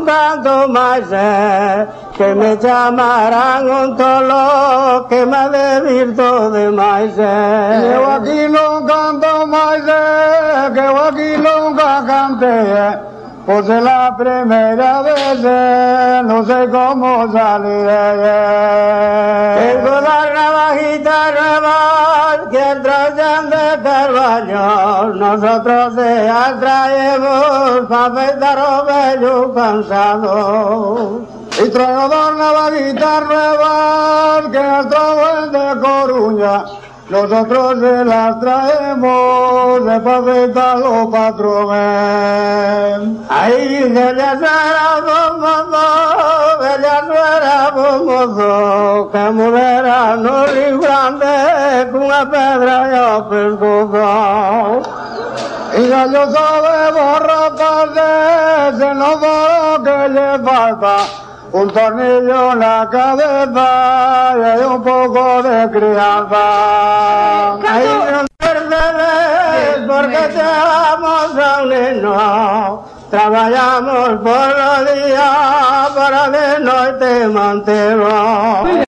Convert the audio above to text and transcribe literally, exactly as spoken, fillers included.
canto maíz, que me llamarán un tolo, que me desvirto de maíz. Yo aquí no canto maíz, que yo aquí nunca canté, pues es la primera vez, no sé cómo saliré. Tengo la navajita nueva, que traen de Carballo, nosotros se atraemos para afeitar los vellos cansados. Y traigo dos navajitas nuevas que las traen de Coruña, nosotros se las traemos de papeta los patrones. Ahí ella no era mozo, ella no era mozo, que mudera no librante con una pedra yo pescozo. Y ya yo sabemos raparse, se nos da lo que le falta, un tornillo en la cabeza y hay un poco de crianza. Ahí no perderé porque te amamos a un niño, trabajamos por los días para de noche mantenemos.